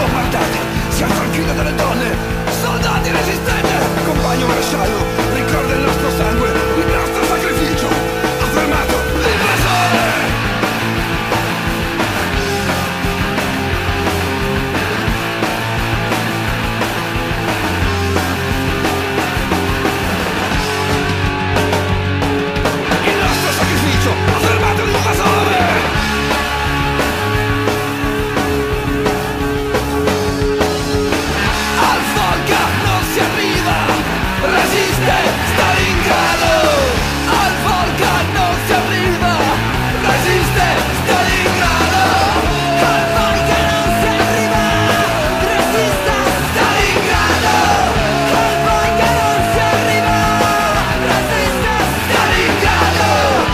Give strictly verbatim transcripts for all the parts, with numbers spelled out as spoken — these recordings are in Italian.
bombardate, si alza il grido delle donne, soldati resistete, compagno maresciallo, ricorda il nostro sangue, il nostro sacrificio, ha fermato l'invasore. Il nostro sacrificio ha fermato l'invasore. Al Volga non si arriva, resiste Stalingrado. Al Volga non si arriva, resiste Stalingrado. Al Volga non si arriva, resiste Stalingrado. Al Volga non si arriva, resiste Stalingrado.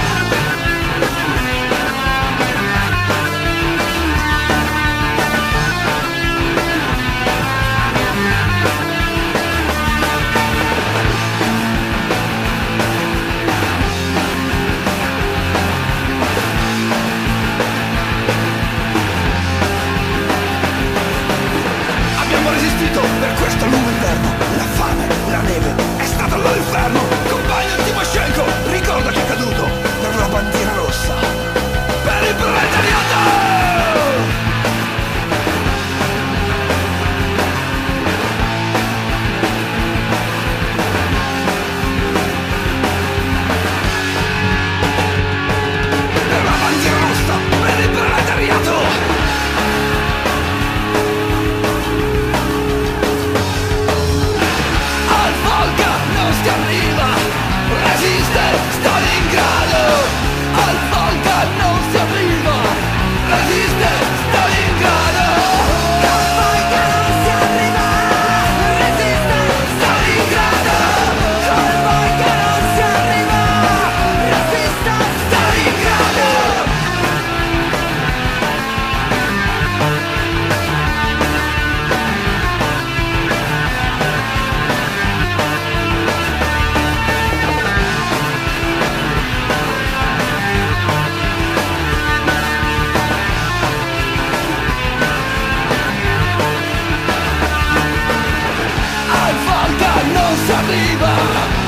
Abbiamo resistito per questo lungo inverno. La fame, la neve, è stato l'inferno. Compagno Timoshenko, ricorda che è caduto per la bandiera rossa, per il proletariato. Per la bandiera rossa, per il proletariato. Al Volga non si arriva, resiste Stalingrado. Al Volga non si arriva, resiste Stalingrado. Al Volga non si arriva, resiste Stalingrado. Al Volga non si arriva, resiste Stalingrado. Al Volga non si arriva,